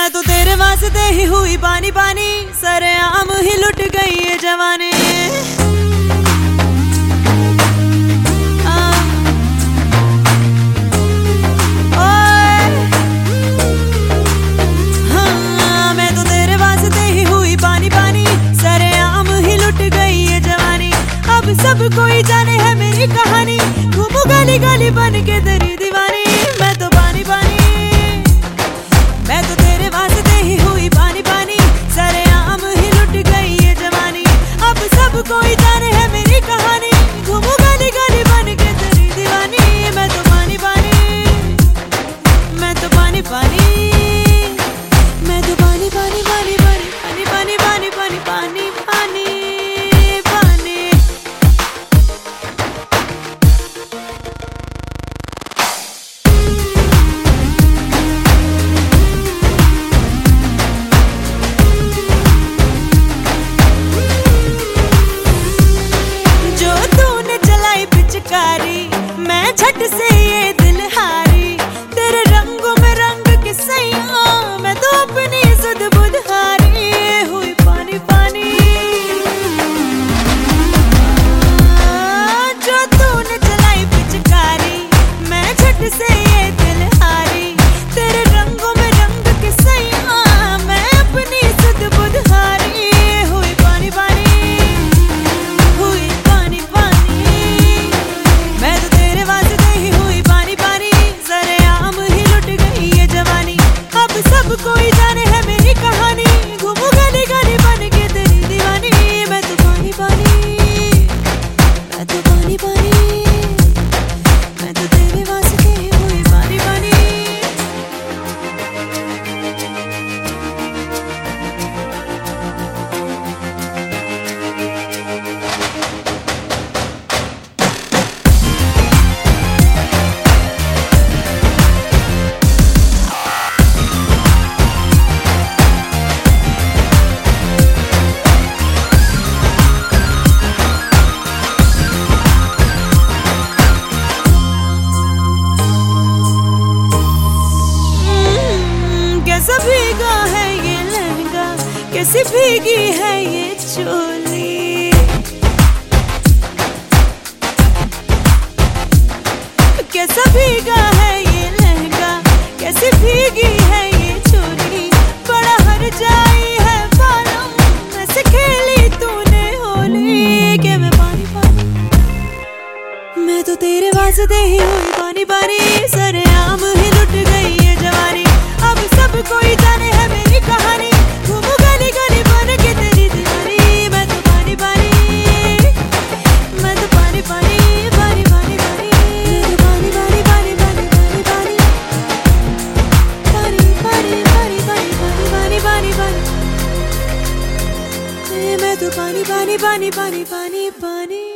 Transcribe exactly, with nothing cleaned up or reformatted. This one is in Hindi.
मैं तो तेरे वास्ते ही हुई पानी पानी, सरेआम ही लुट गई ये जवानी। हाँ, मैं तो तेरे वास्ते ही हुई पानी पानी, सरेआम ही लुट गई ये जवानी। अब सब कोई जाने है मेरी कहानी, घूमू गली गली बन के तेरी दीवानी। मैं तो पानी पानी, मैं तो तेरे वास्ते ही हुई पानी पानी, सरेआम ही लुट गई ये जवानी। अब सब कोई जाने है मेरी कहानी, घूमू गली गली बन के तेरी दीवानी। मैं तो पानी पानी, मैं तो पानी पानी, मैं तो पानी पानी पानी पानी पानी पानी पानी पानी पानी पानी। मैं झट से ये दिल हारी, तेरे रंगों में रंग के सैया, मैं तो अपनी सुध बुध हारी हुई पानी पानी। जो तूने चलाई पिचकारी, मैं झट से ये दिल हारी, तेरे रंगों में रंग के सैया, मैं अपनी सुध बुध हारी हुई पानी पानी, हुई पानी पानी। मैं तो तेरे वास्ते ही हुई पानी पानी, सरेआम ही लुट गई ये जवानी। अब सब कोई जाने है मेरी कहानी, घूमू गली गली बन के तेरी दीवानी। मैं तो पानी पानी, मैं तो पानी पानी, मैं तो तेरे वास्ते ही हुई पानी पानी। कैसा भीगा है ये लहंगा, कैसी भीगी है ये चोली। कैसा भीगा है ये लहंगा, कैसी भीगी है ये चोली। बड़ा हर जाई है बालों, ऐसे खेली तूने होली के मैं पानी पानी। मैं तो तेरे वास्ते ही हुई पानी पानी, सरेआम ही लुट गई ये जवानी। अब सब कोई जाने है मेरी कहानी, घूमू गली गली बन के तेरी दीवानी। मैं तो पानी पानी, मैं तो पानी पानी पानी पानी पानी, मैं तो पानी पानी पानी पानी पानी पानी पानी पानी पानी पानी पानी पानी पानी। मैं तो पानी पानी पानी पानी पानी पानी।